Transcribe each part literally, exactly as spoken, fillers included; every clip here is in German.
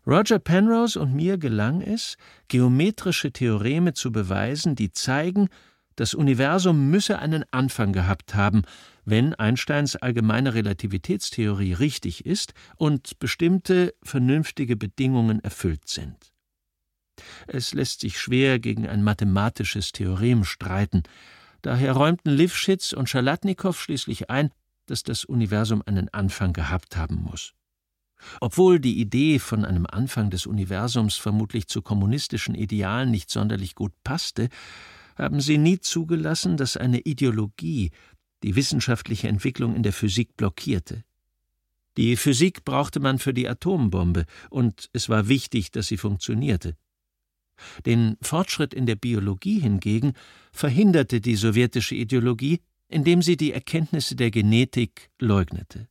Roger Penrose und mir gelang es, geometrische Theoreme zu beweisen, die zeigen, das Universum müsse einen Anfang gehabt haben, wenn Einsteins allgemeine Relativitätstheorie richtig ist und bestimmte vernünftige Bedingungen erfüllt sind. Es lässt sich schwer gegen ein mathematisches Theorem streiten. Daher räumten Lifschitz und Schalatnikow schließlich ein, dass das Universum einen Anfang gehabt haben muss. Obwohl die Idee von einem Anfang des Universums vermutlich zu kommunistischen Idealen nicht sonderlich gut passte, haben sie nie zugelassen, dass eine Ideologie die wissenschaftliche Entwicklung in der Physik blockierte. Die Physik brauchte man für die Atombombe, und es war wichtig, dass sie funktionierte. Den Fortschritt in der Biologie hingegen verhinderte die sowjetische Ideologie, indem sie die Erkenntnisse der Genetik leugnete.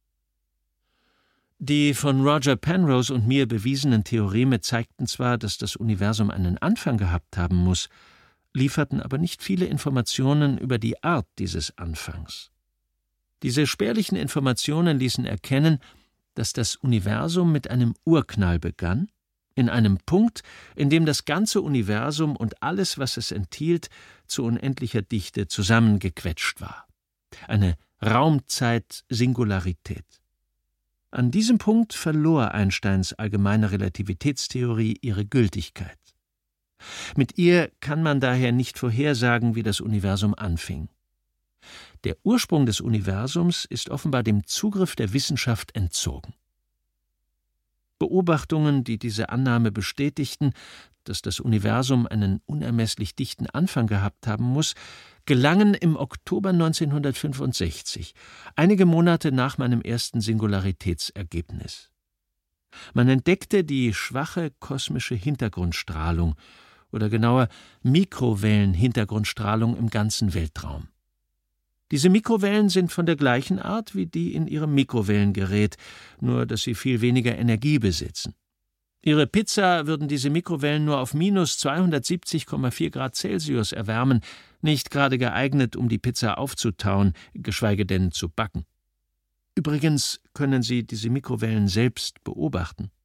Die von Roger Penrose und mir bewiesenen Theoreme zeigten zwar, dass das Universum einen Anfang gehabt haben muss, lieferten aber nicht viele Informationen über die Art dieses Anfangs. Diese spärlichen Informationen ließen erkennen, dass das Universum mit einem Urknall begann, in einem Punkt, in dem das ganze Universum und alles, was es enthielt, zu unendlicher Dichte zusammengequetscht war. Eine Raumzeit-Singularität. An diesem Punkt verlor Einsteins allgemeine Relativitätstheorie ihre Gültigkeit. Mit ihr kann man daher nicht vorhersagen, wie das Universum anfing. Der Ursprung des Universums ist offenbar dem Zugriff der Wissenschaft entzogen. Beobachtungen, die diese Annahme bestätigten, dass das Universum einen unermesslich dichten Anfang gehabt haben muss, gelangen im Oktober neunzehnhundertfünfundsechzig, einige Monate nach meinem ersten Singularitätsergebnis. Man entdeckte die schwache kosmische Hintergrundstrahlung, oder genauer Mikrowellen-Hintergrundstrahlung im ganzen Weltraum. Diese Mikrowellen sind von der gleichen Art wie die in Ihrem Mikrowellengerät, nur dass sie viel weniger Energie besitzen. Ihre Pizza würden diese Mikrowellen nur auf minus zweihundertsiebzig Komma vier Grad Celsius erwärmen, nicht gerade geeignet, um die Pizza aufzutauen, geschweige denn zu backen. Übrigens können Sie diese Mikrowellen selbst beobachten.